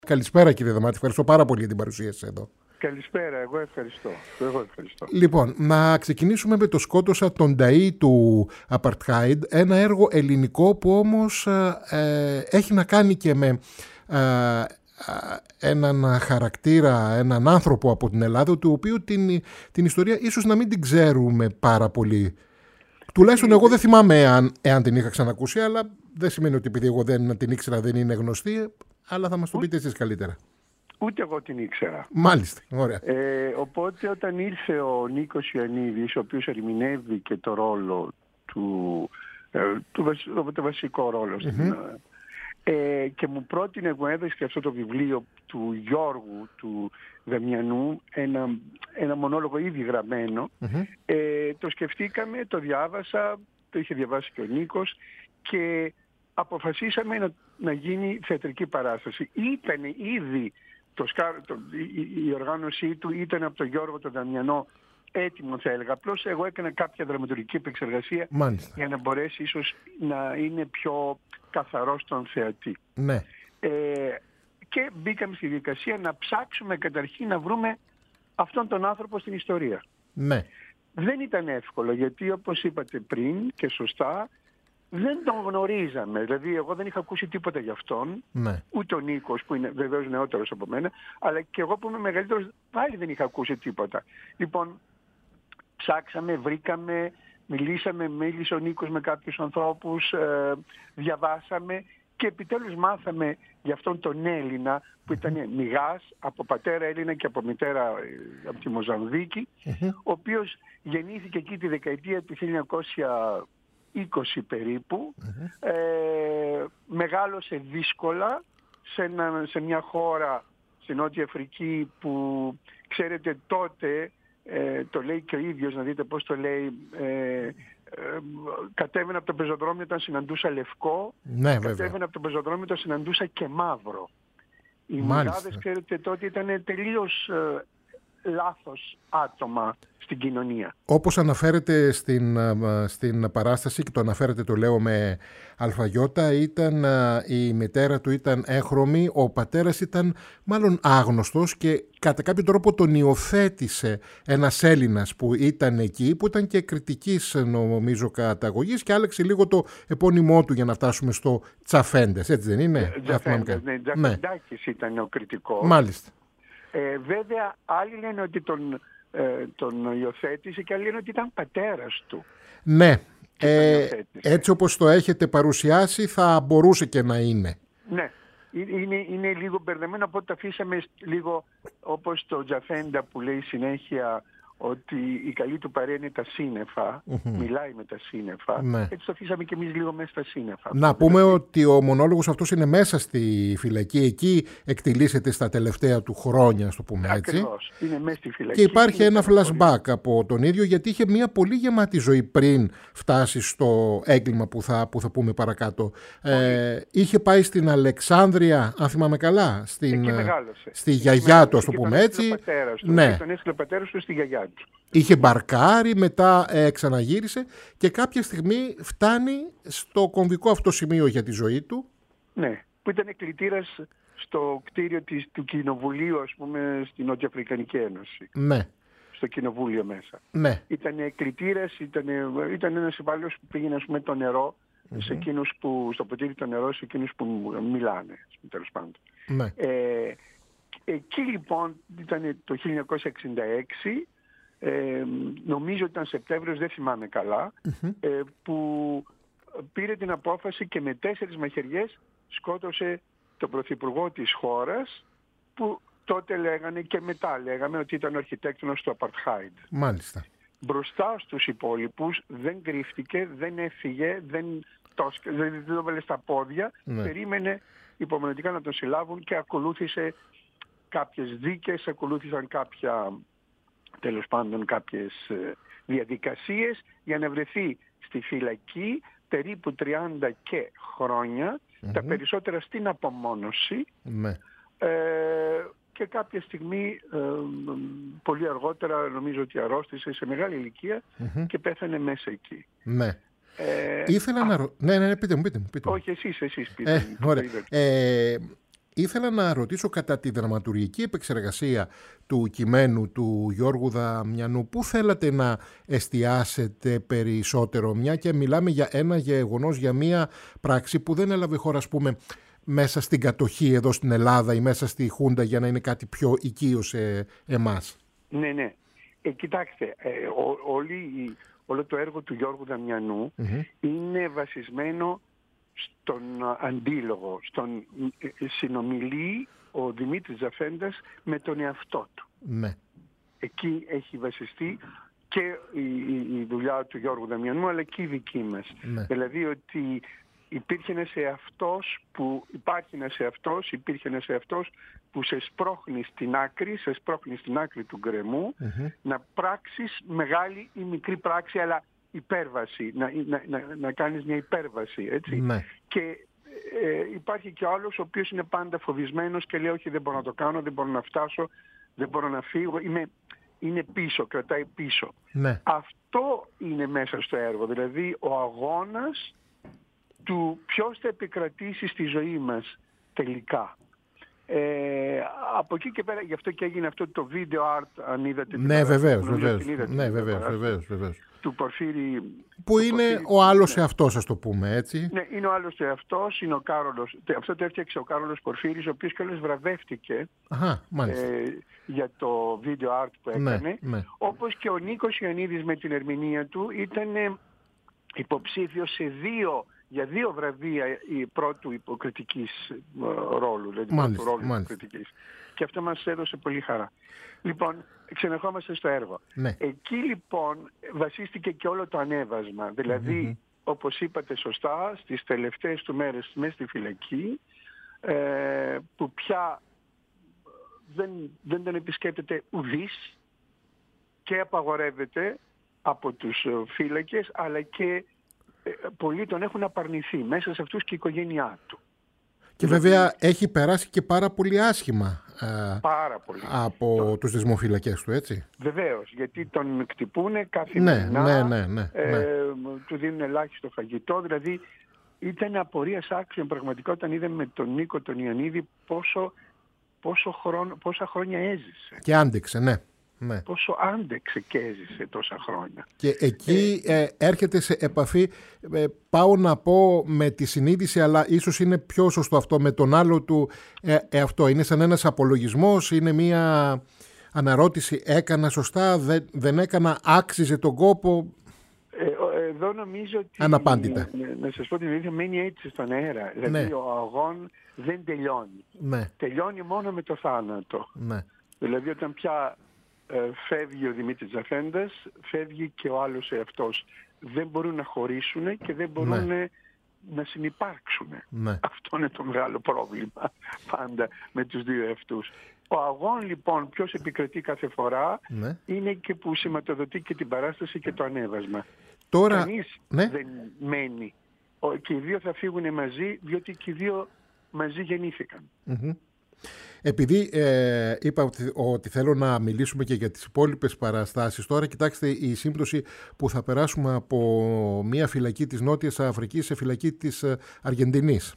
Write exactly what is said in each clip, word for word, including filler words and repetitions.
Καλησπέρα κύριε Δωμάτη, ευχαριστώ πάρα πολύ για την παρουσία σας εδώ. Καλησπέρα, εγώ ευχαριστώ. Εγώ ευχαριστώ. Λοιπόν, να ξεκινήσουμε με το «Σκότωσα τον Ταΐ» του Apartheid, ένα έργο ελληνικό που όμως ε, έχει να κάνει και με ε, έναν χαρακτήρα, έναν άνθρωπο από την Ελλάδα, του οποίου την, την ιστορία ίσως να μην την ξέρουμε πάρα πολύ. Τουλάχιστον εγώ δεν θυμάμαι εάν, εάν την είχα ξανακούσει, αλλά δεν σημαίνει ότι επειδή εγώ δεν την ήξερα δεν είναι γνωστή, αλλά θα μας το πείτε εσείς καλύτερα. Ούτε εγώ την ήξερα. Μάλιστα, ωραία. Ε, οπότε όταν ήρθε ο Νίκος Ιωαννίδης, ο οποίος ερμηνεύει και το ρόλο του, ε, του βασ, το βασικό ρόλο mm-hmm. στην, ε, και μου πρότεινε, μου έδωσε και αυτό το βιβλίο του Γιώργου του Δαμιανού, ένα, ένα μονόλογο ήδη γραμμένο, mm-hmm. ε, το σκεφτήκαμε, το διάβασα, το είχε διαβάσει και ο Νίκος και αποφασίσαμε να, να γίνει θεατρική παράσταση. Ήταν ήδη Το, το, η, η οργάνωσή του ήταν από τον Γιώργο τον Δαμιανό έτοιμο, θα έλεγα. Απλώς εγώ έκανα κάποια δραματουργική επεξεργασία Μάλιστα. για να μπορέσει ίσως να είναι πιο καθαρό στον θεατή. Ναι. Ε, και μπήκαμε στη διαδικασία να ψάξουμε καταρχήν να βρούμε αυτόν τον άνθρωπο στην ιστορία. Ναι. Δεν ήταν εύκολο γιατί όπως είπατε πριν και σωστά, δεν τον γνωρίζαμε. Δηλαδή, εγώ δεν είχα ακούσει τίποτα για αυτόν. Ναι. Ούτε ο Νίκος, που είναι βεβαίως νεότερος από μένα, αλλά και εγώ που είμαι μεγαλύτερος, πάλι δεν είχα ακούσει τίποτα. Λοιπόν, ψάξαμε, βρήκαμε, μιλήσαμε, μίλησε ο Νίκος με κάποιους ανθρώπους, ε, διαβάσαμε και επιτέλους μάθαμε για αυτόν τον Έλληνα που ήταν mm-hmm. μηγάς, από πατέρα Έλληνα και από μητέρα ε, από τη Μοζαμβίκη, mm-hmm. ο οποίος γεννήθηκε εκεί τη δεκαετία του χίλια εννιακόσια είκοσι περίπου, mm-hmm. ε, μεγάλωσε δύσκολα σε, ένα, σε μια χώρα στην Νότια Αφρική που ξέρετε τότε, ε, το λέει και ο ίδιος, να δείτε πώς το λέει, ε, ε, κατέβαινα από το πεζοδρόμιο όταν συναντούσα λευκό, ναι, κατέβαινα από το πεζοδρόμιο όταν συναντούσα και μαύρο. Οι μουλάδες, ξέρετε, τότε ήταν τελείως ε, λάθος άτομα στην κοινωνία. Όπως αναφέρεται στην, στην παράσταση και το αναφέρεται, το λέω με αλφαγιώτα, ήταν, η μητέρα του ήταν έχρωμη, ο πατέρας ήταν μάλλον άγνωστος και κατά κάποιο τρόπο τον υιοθέτησε ένας Έλληνας που ήταν εκεί, που ήταν και κριτικής νομίζω καταγωγής και άλλαξε λίγο το επώνυμό του για να φτάσουμε στο Τσαφέντες, έτσι δεν είναι? Τζαφέντες, ναι, Τζαφεντάκης ναι. ήταν ο κριτικός. Μάλιστα. Ε, βέβαια άλλοι λένε ότι τον, ε, τον υιοθέτησε και άλλοι λένε ότι ήταν πατέρας του. Ναι, ε, έτσι όπως το έχετε παρουσιάσει θα μπορούσε και να είναι. Ναι, είναι, είναι λίγο μπερδεμένο, οπότε το αφήσαμε λίγο όπως το Τζαφέντα που λέει συνέχεια ότι η καλή του παρέα είναι τα σύννεφα, mm-hmm. μιλάει με τα σύννεφα, ναι. έτσι το αφήσαμε και εμείς λίγο μέσα στα σύννεφα. Να πούμε δηλαδή ότι ο μονόλογος αυτός είναι μέσα στη φυλακή, εκεί εκτιλήσεται στα τελευταία του χρόνια, ας το πούμε έτσι. Ακριβώς, είναι μέσα στη φυλακή. Και υπάρχει ένα flashback από τον ίδιο, γιατί είχε μια πολύ γεμάτη ζωή πριν φτάσει στο έγκλημα που θα, που θα πούμε παρακάτω. Ε, είχε πάει στην Αλεξάνδρεια, αν θυμάμαι καλά, στην, στη γιαγιά του, ας το πούμε έτσι. Ναι. Τον έστειλε ο πατέρας του στη γιαγιά του. Είχε μπαρκάρει, μετά ε, ξαναγύρισε και κάποια στιγμή φτάνει στο κομβικό αυτό σημείο για τη ζωή του. Ναι, που ήταν κλητήρας στο κτίριο της, του κοινοβουλίου, ας πούμε, στην Νότια Αφρικανική Ένωση. Ναι. Στο κοινοβούλιο μέσα. Ναι. Ήταν κλητήρας, ήταν, ήταν ένας υπάλληλος που πήγαινε, ας πούμε, το νερό mm-hmm. σε εκείνους που, στο ποτήρι το νερό σε εκείνους που μιλάνε, τέλος πάντων. Ναι. Ε, εκεί λοιπόν ήταν το χίλια εννιακόσια εξήντα έξι, Ε, νομίζω ότι ήταν Σεπτέμβριος, δεν θυμάμαι καλά, mm-hmm. ε, που πήρε την απόφαση και με τέσσερις μαχαιριές σκότωσε τον πρωθυπουργό της χώρας, που τότε λέγανε και μετά λέγαμε ότι ήταν ο αρχιτέκτονας του Apartheid. Μάλιστα. Μπροστά στους υπόλοιπους δεν κρύφτηκε, δεν έφυγε, δεν το, δεν το έβαλε στα πόδια, ναι. περίμενε υπομονετικά να τον συλλάβουν και ακολούθησε κάποιες δίκες, ακολούθησαν κάποια... τέλος πάντων κάποιες διαδικασίες για να βρεθεί στη φυλακή περίπου τριάντα και χρόνια, mm-hmm. τα περισσότερα στην απομόνωση mm-hmm. ε, και κάποια στιγμή ε, πολύ αργότερα νομίζω ότι αρρώστησε σε μεγάλη ηλικία mm-hmm. και πέθανε μέσα εκεί. Ναι. Ε, Ήθελα α, να ρωτήσω... Ναι, ναι, ναι, πείτε μου, πείτε μου. Πείτε μου. Όχι, εσείς, εσείς πείτε ε, μου. Ωραία. Ε, ήθελα να ρωτήσω κατά τη δραματουργική επεξεργασία του κειμένου του Γιώργου Δαμιανού, πού θέλατε να εστιάσετε περισσότερο, μια και μιλάμε για ένα γεγονός, για μια πράξη που δεν έλαβε χώρα, ας πούμε, μέσα στην κατοχή εδώ στην Ελλάδα ή μέσα στη Χούντα, για να είναι κάτι πιο οικείο σε εμάς. Ναι, ναι. Ε, κοιτάξτε, ε, ό, όλη, όλο το έργο του Γιώργου Δαμιανού mm-hmm. είναι βασισμένο στον αντίλογο, στον συνομιλεί ο Δημήτρης Τζαφέντας με τον εαυτό του. Ναι. Εκεί έχει βασιστεί και η, η, η δουλειά του Γιώργου Δαμιανού, αλλά και η δική μας. Ναι. Δηλαδή ότι υπήρχε ένας εαυτός που, υπάρχει ένας εαυτός, υπήρχε ένας εαυτός που σε σπρώχνει στην άκρη, σε σπρώχνει στην άκρη του γκρεμού, mm-hmm. να πράξεις μεγάλη ή μικρή πράξη, αλλά υπέρβαση, να, να, να, να κάνεις μια υπέρβαση, έτσι. Ναι. Και ε, υπάρχει και ο άλλος ο οποίος είναι πάντα φοβισμένος και λέει όχι, δεν μπορώ να το κάνω, δεν μπορώ να φτάσω, δεν μπορώ να φύγω, είμαι, είναι πίσω, κρατάει πίσω. Ναι. Αυτό είναι μέσα στο έργο, δηλαδή ο αγώνας του ποιος θα επικρατήσει στη ζωή μας τελικά. Ε, από εκεί και πέρα, γι' αυτό και έγινε αυτό το video art, αν είδατε. Ναι, βεβαίως, βεβαίως. Ναι, βεβαίως, βεβαίως, βεβαίως. Του Πορφύρη. Που του είναι Πορφύρη, ο άλλος ναι. εαυτός, ας το πούμε, έτσι. Ναι, είναι ο άλλος εαυτός, είναι ο Κάρολος. Αυτό το έφτιαξε ο Κάρολος Πορφύρης, ο οποίος κιόλας βραβεύτηκε. Αχα, μάλιστα. Ε, για το video art που έκανε. Ναι, ναι. Όπως και ο Νίκος Ιωαννίδης με την ερμηνεία του ήταν υποψήφιος σε δύο για δύο βραβεία η πρώτου υποκριτικής ρόλου, δηλαδή μάλιστα, πρώτου ρόλου μάλιστα. υποκριτικής. Και αυτό μας έδωσε πολύ χαρά. Λοιπόν, ξενερχόμαστε στο έργο. Ναι. Εκεί λοιπόν βασίστηκε και όλο το ανέβασμα. Δηλαδή, mm-hmm. όπως είπατε σωστά, στις τελευταίες του μέρες μέσα στη φυλακή, ε, που πια δεν, δεν τον επισκέπτεται ουδής και απαγορεύεται από τους φύλακες, αλλά και πολλοί τον έχουν απαρνηθεί, μέσα σε αυτούς και η οικογένειά του. Και βέβαια έχει περάσει και πάρα πολύ άσχημα πάρα πολύ. από το... τους δεσμοφύλακες του, έτσι. Βεβαίως, γιατί τον κτυπούνε καθημερινά, ναι, ναι, ναι, ναι, ε, ναι. του δίνουν ελάχιστο φαγητό, δηλαδή ήταν απορίας άξιων πραγματικά όταν είδαμε με τον Νίκο τον Ιωαννίδη πόσο, πόσο χρόνο, πόσα χρόνια έζησε. Και άντεξε, ναι. Ναι. Πόσο άντεξε και έζησε τόσα χρόνια. Και εκεί ε, έρχεται σε επαφή, ε, πάω να πω με τη συνείδηση, αλλά ίσως είναι πιο σωστό αυτό, με τον άλλο του ε, ε, αυτό. Είναι σαν ένας απολογισμός, είναι μία αναρώτηση, έκανα σωστά, δεν, δεν έκανα, άξιζε τον κόπο. Ε, εδώ νομίζω ότι, αναπάντητα. Να, να σας πω την αλήθεια, μένει έτσι στον αέρα. Δηλαδή ναι. ο αγών δεν τελειώνει. Ναι. Τελειώνει μόνο με το θάνατο. Ναι. Δηλαδή όταν πια φεύγει ο Δημήτρης Τζαφέντας, φεύγει και ο άλλος εαυτός. Δεν μπορούν να χωρίσουν και δεν μπορούν ναι. να συνυπάρξουν. Ναι. Αυτό είναι το μεγάλο πρόβλημα πάντα με τους δύο εαυτούς. Ο αγών λοιπόν ποιος επικρατεί κάθε φορά ναι. είναι και που σηματοδοτεί και την παράσταση και το ανέβασμα. Τώρα, κανείς ναι. δεν μένει. Και οι δύο θα φύγουν μαζί, διότι και οι δύο μαζί γεννήθηκαν. Mm-hmm. Επειδή ε, είπα ότι, ότι θέλω να μιλήσουμε και για τις υπόλοιπες παραστάσεις, τώρα κοιτάξτε η σύμπτωση που θα περάσουμε από μια φυλακή της Νότιας Αφρικής σε φυλακή της Αργεντινής.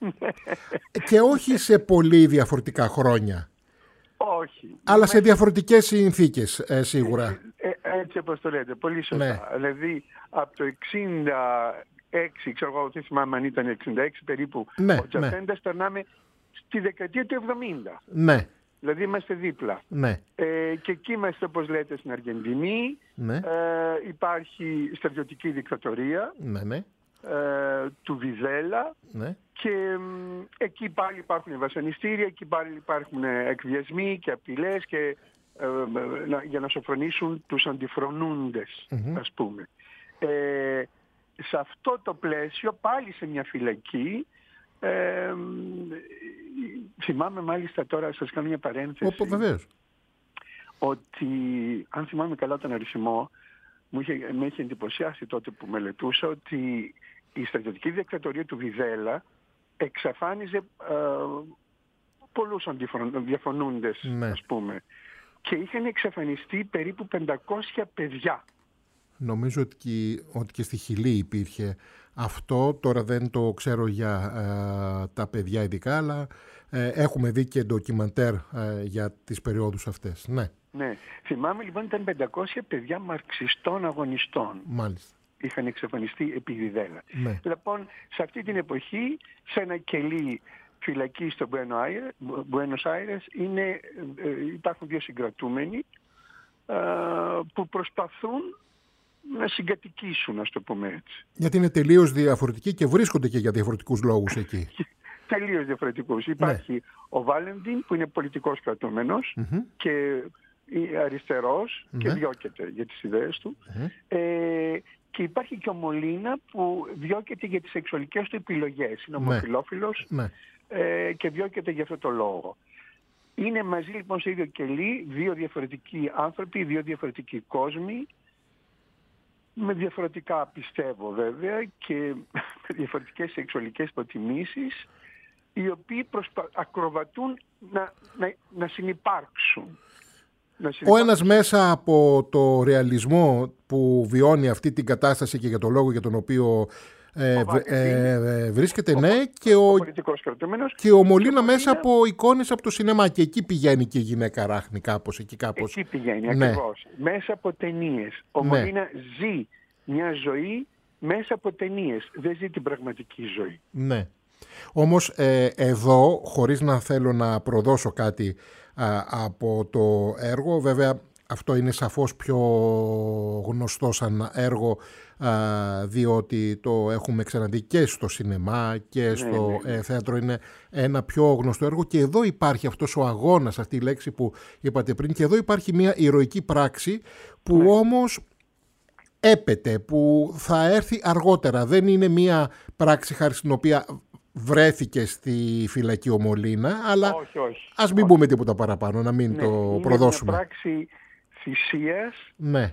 Και όχι σε πολύ διαφορετικά χρόνια. Όχι. Αλλά σε διαφορετικές συνθήκες ε, σίγουρα. Ε, ε, έτσι όπως το λέτε, πολύ σωστά. Ναι. Δηλαδή από το εξήντα έξι, ξέρω εγώ, δεν θυμάμαι αν ήταν εξήντα έξι περίπου, ναι, ο Τζαφέντας, ναι. περνάμε στη δεκαετία του εβδομήντα. Ναι. Δηλαδή είμαστε δίπλα. Ναι. Ε, και εκεί είμαστε, όπως λέτε, στην Αργεντινή. Ναι. Ε, υπάρχει στρατιωτική δικτατορία ναι, ναι. Ε, του Βιδέλα. Ναι. Και ε, εκεί πάλι υπάρχουν βασανιστήρια, εκεί πάλι υπάρχουν εκβιασμοί και απειλές και, ε, να, για να σοφρονήσουν τους αντιφρονούντες, mm-hmm. ας πούμε. Ε, σε αυτό το πλαίσιο, πάλι σε μια φυλακή, Ε, θυμάμαι μάλιστα τώρα, σας κάνω μια παρένθεση. Όπο, βεβαίως. Ότι αν θυμάμαι καλά τον αριθμό, μου είχε, με είχε εντυπωσιάσει τότε που μελετούσα ότι η στρατιωτική δικτατορία του Βιδέλα εξαφάνιζε ε, πολλούς διαφωνούντες, ναι. ας πούμε. Και είχαν εξαφανιστεί περίπου πεντακόσια παιδιά. Νομίζω ότι και, ότι και στη Χιλή υπήρχε αυτό. Τώρα δεν το ξέρω για ε, τα παιδιά ειδικά, αλλά ε, έχουμε δει και ντοκιμαντέρ ε, για τις περιόδους αυτές. Ναι. Ναι. Θυμάμαι λοιπόν ήταν πεντακόσια παιδιά μαρξιστών αγωνιστών. Μάλιστα. Είχαν εξαφανιστεί επί διδέλα. Ναι. Λοιπόν, σε αυτή την εποχή, σε ένα κελί φυλακή στο Buenos Aires, είναι, υπάρχουν δύο συγκρατούμενοι που προσπαθούν να συγκατοικήσουν, ας το πούμε έτσι. Γιατί είναι τελείως διαφορετικοί και βρίσκονται και για διαφορετικούς λόγους εκεί. Τελείως διαφορετικούς. Υπάρχει ναι. ο Βάλεντιν που είναι πολιτικός κρατούμενος mm-hmm. και αριστερός mm-hmm. και διώκεται για τις ιδέες του. Mm-hmm. Ε, και υπάρχει και ο Μολίνα που διώκεται για τις σεξουαλικές του επιλογές. Είναι ομοφυλόφιλος ναι. ε, και διώκεται για αυτό το λόγο. Είναι μαζί λοιπόν σε ίδιο κελί δύο διαφορετικοί άνθρωποι, δύο διαφορετικοί κόσμοι, με διαφορετικά πιστεύω βέβαια και με διαφορετικές σεξουαλικές προτιμήσεις, οι οποίοι προσπα... ακροβατούν να, να, να συνυπάρξουν. Ο ένας μέσα από το ρεαλισμό που βιώνει αυτή την κατάσταση και για τον λόγο για τον οποίο ε, ο ε, ε, βρίσκεται, ο, ναι, και ο, ο πολιτικός κρατούμενος. Και ο Μολίνα μέσα από εικόνες από το σινεμά, και εκεί πηγαίνει και η γυναίκα ράχνη κάπως. Εκεί, κάπως. εκεί πηγαίνει, ναι. ακριβώς. Μέσα από ταινίες. Ο ναι. Μολίνα ζει μια ζωή μέσα από ταινίες. Δεν ζει την πραγματική ζωή. Ναι. Όμως ε, εδώ, χωρίς να θέλω να προδώσω κάτι α, από το έργο, βέβαια αυτό είναι σαφώς πιο γνωστό σαν έργο, α, διότι το έχουμε ξαναδεί και στο σινεμά και στο ναι, ναι, ναι. Ε, θέατρο, είναι ένα πιο γνωστό έργο, και εδώ υπάρχει αυτός ο αγώνας, αυτή η λέξη που είπατε πριν, και εδώ υπάρχει μια ηρωική πράξη που ναι. όμως έπεται, που θα έρθει αργότερα. Δεν είναι μια πράξη χάρη στην οποία βρέθηκε στη φυλακή ο Μολίνα, αλλά όχι, όχι, ας μην όχι. πούμε τίποτα παραπάνω, να μην ναι, το είναι προδώσουμε. Είναι μια πράξη θυσίας, ναι.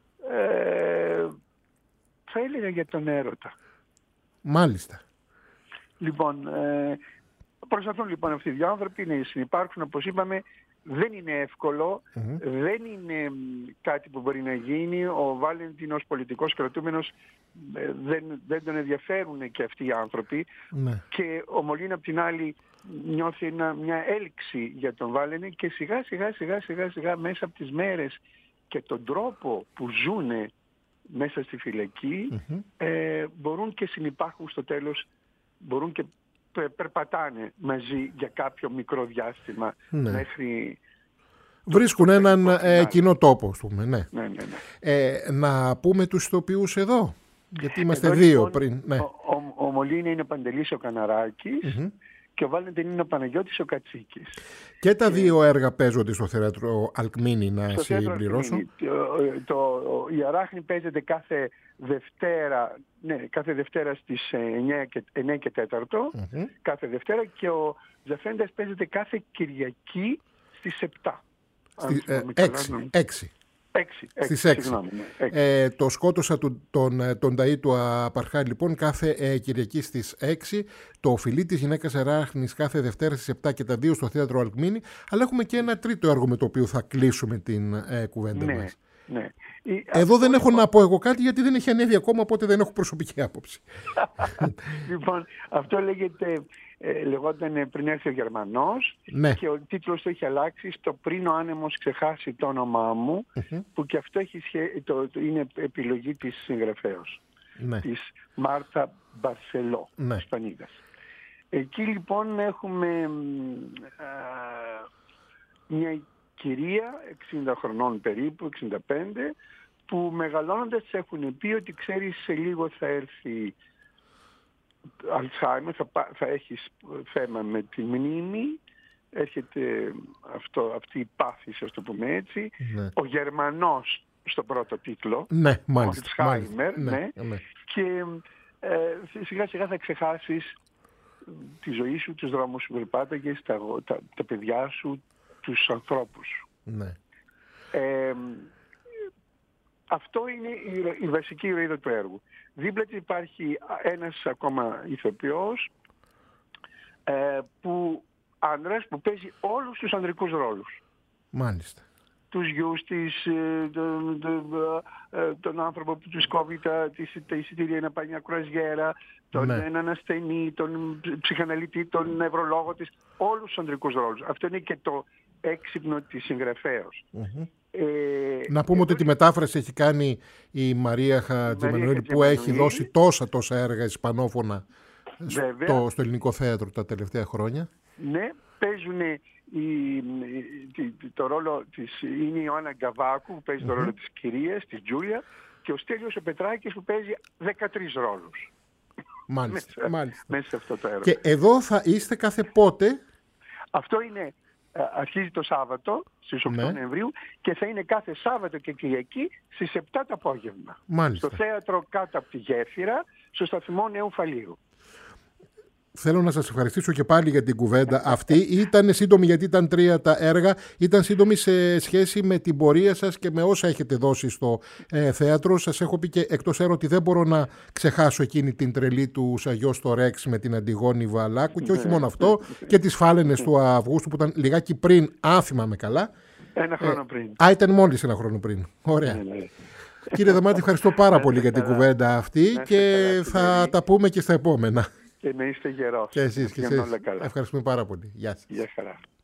ε, θα έλεγα για τον έρωτα. Μάλιστα. Λοιπόν, ε, προσπαθούν λοιπόν αυτοί οι δύο άνθρωποι να συνυπάρξουν, όπως είπαμε. Δεν είναι εύκολο, mm-hmm. δεν είναι κάτι που μπορεί να γίνει. Ο Βάλεντιν ως πολιτικός κρατούμενος δεν, δεν τον ενδιαφέρουν και αυτοί οι άνθρωποι. Mm-hmm. Και ο Μολίνα απ' την άλλη νιώθει ένα, μια έλξη για τον Βάλεντιν, και σιγά σιγά σιγά σιγά σιγά μέσα από τις μέρες και τον τρόπο που ζουνε μέσα στη φυλακή mm-hmm. ε, μπορούν και συνυπάρχουν στο τέλος, μπορούν και περπατάνε μαζί για κάποιο μικρό διάστημα ναι. μέχρι... Βρίσκουν έναν ε, κοινό τόπο, ας πούμε. Ναι. Ναι, ναι, ναι. Ε, να πούμε τους ηθοποιούς εδώ, γιατί είμαστε εδώ, δύο λοιπόν, πριν. Ναι. Ο, ο, ο Μολίνα είναι ο Παντελής ο Καναράκης mm-hmm. και ο Βάλεντιν είναι ο Παναγιώτης ο Κατσίκης. Και τα και... δύο έργα παίζονται στο θέατρο Αλκμίνη, να συμπληρώσω. Το, το, η Αράχνη παίζεται κάθε Δευτέρα, ναι, κάθε Δευτέρα στις εννιά και τέταρτο, mm-hmm. κάθε Δευτέρα, και ο Ζαφέντας παίζεται κάθε Κυριακή στις επτά. Στη, ε, έξι, έξι. έξι, στις έξι. Συγγνώμη, ναι, έξι. Ε, το σκότωσα του, τον, τον Ταΐ του Απαρχάη λοιπόν κάθε ε, Κυριακή στις έξι, το Οφειλή της γυναίκας Αράχνης κάθε Δευτέρα στις επτά, και τα δύο στο θέατρο Αλκμίνη. Αλλά έχουμε και ένα τρίτο έργο με το οποίο θα κλείσουμε την ε, κουβέντα ναι, μας. Ναι. Εδώ δεν έχω να πω εγώ κάτι, γιατί δεν έχει ανέβει ακόμα, οπότε δεν έχω προσωπική άποψη. Λοιπόν, αυτό λέγεται, ε, λεγόταν Πριν έρθει ο Γερμανός, ναι. και ο τίτλος το έχει αλλάξει στο Πριν ο άνεμος ξεχάσει το όνομά μου, mm-hmm. που και αυτό έχει σχέ... το, το είναι επιλογή της συγγραφέως, ναι. της Μάρτα Μπαρσελό, ναι. Ισπανίδας. Εκεί λοιπόν έχουμε α, μια κυρία εξήντα χρονών περίπου, εξήντα πέντε, που μεγαλώνοντας έχουν πει ότι ξέρεις σε λίγο θα έρθει Αλτσχάιμερ, θα, θα έχεις θέμα με τη μνήμη, έρχεται αυτό, αυτή η πάθηση, ας το πούμε έτσι. Ναι. Ο Γερμανός στο πρώτο τίτλο, ναι, μάλιστα, Αλτσχάιμερ, ναι, ναι, ναι. και ε, σιγά σιγά θα ξεχάσεις τη ζωή σου, τους δρόμους που περπάταγες, τα, τα, τα παιδιά σου, τους ανθρώπους σου. Ναι. Ε, αυτό είναι η, η βασική ηρωίδα του έργου. Δίπλα της υπάρχει ένας ακόμα ηθοποιός ε, που, άνδρας που παίζει όλους τους ανδρικούς ρόλους. Μάλιστα. τους γιους της, τον, τον, τον άνθρωπο που τους κόβει τα, τα εισιτήρια να πάει μια κρουαζιέρα, τον ναι. έναν ασθενή, τον ψυχαναλυτή, τον νευρολόγο της, όλους τους ανδρικούς ρόλους. Αυτό είναι και το έξυπνο της συγγραφέως. Mm-hmm. Ε, να πούμε ότι τη μετάφραση έχει κάνει η Μαρία Χατζημανουήλ, που έχει δώσει τόσα τόσα έργα ισπανόφωνα στο, στο ελληνικό θέατρο τα τελευταία χρόνια. Ναι, παίζουν η, το ρόλο της, είναι η Ιωάννα Γκαβάκου που παίζει mm-hmm. το ρόλο της κυρίας, της Τζούλια, και ο Στέλιος ο Πετράκης που παίζει δεκατρείς ρόλους. Μάλιστα, μέσα, μάλιστα. μέσα σε αυτό το έργο. Και εδώ θα είστε κάθε πότε? Αυτό είναι, αρχίζει το Σάββατο στις οκτώ ναι. Νοεμβρίου και θα είναι κάθε Σάββατο και Κυριακή στις επτά το απόγευμα. Μάλιστα. Στο θέατρο κάτω από τη Γέφυρα, στο σταθμό Νέου Φαλήρου. Θέλω να σας ευχαριστήσω και πάλι για την κουβέντα αυτή. Ήταν σύντομη γιατί ήταν τρία τα έργα. Ήταν σύντομη σε σχέση με την πορεία σας και με όσα έχετε δώσει στο ε, θέατρο. Σας έχω πει και εκτός έρωτα ότι δεν μπορώ να ξεχάσω εκείνη την τρελή του Σαγιώ στο Ρεξ με την Αντιγόνη Βαλάκου. Και όχι μόνο αυτό, και τις Φάλαινες του Αυγούστου που ήταν λιγάκι πριν, αν θυμάμαι καλά. Ένα χρόνο πριν. Ε, α, ήταν μόλις ένα χρόνο πριν. Ωραία. Κύριε Δαμάτη, ευχαριστώ πάρα πολύ για την κουβέντα αυτή και θα τα πούμε και στα επόμενα. Και να είστε γερός. Και εσείς και εσείς. Ευχαριστούμε πάρα πολύ. Γεια σας. Γεια χαρά.